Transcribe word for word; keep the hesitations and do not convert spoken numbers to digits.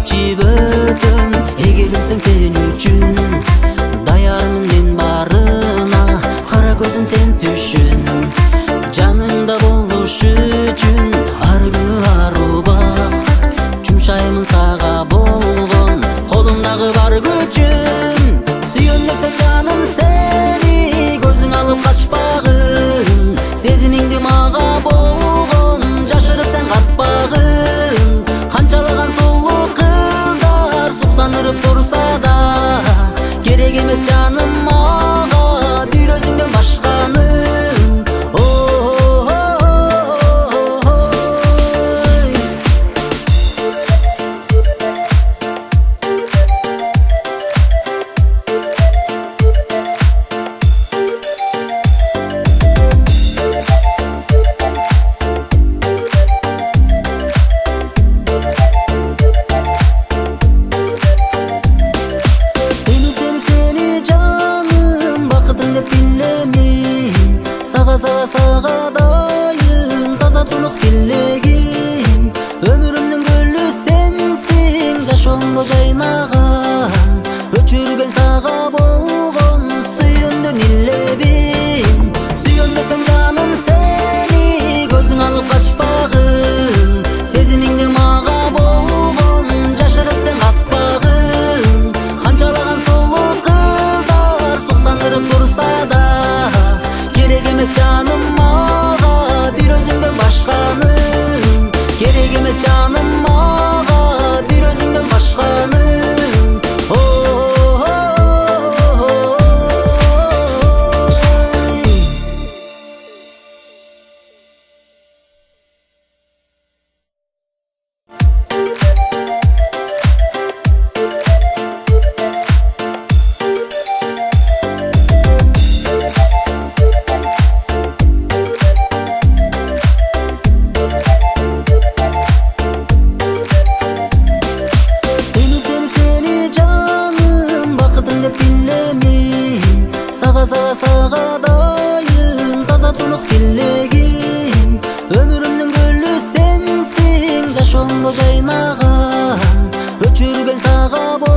ичип өтөм, эгерленсең сен үчүн. Даярмын мен барына, кара көзүм сен түшүн. Жаныңда болуш үчүн ар күнү арубак, жумшаймын сага болгон колумдагы бар күчүм. Сүйөн десем жаным сени, көзүң алып качпагын, сезимиңди мага болгон жашырып сен катпагын. Канчалаган сулуу кыздар суктанырып турса да, керек эмес жаным мага бир өзүңдөн башканы. Сага сага сага дайым таза тунук тилегим. Өмүрүмдүн гүлү сенсиң, жашоомдо жайнаган, өчүрбөйм сага болгон сүйүүмдүн илебин. Сүйөм десем жаным сени, көзүң алып качпагын, сезимиңди мага болгон жашырып сен катпагын. Канчалаган сулуу кыздар суктандырып турса да, керек эмес жаным мага бир өзүңдөн башканы. Керек эмес жаным мага бир өзүңдөн башканы. Сага сага сага дайым таза тунук тилегим. Өмүрүмдүн гүлү сенсиң, жашоомдо жайнаган, өчүрбөйм сага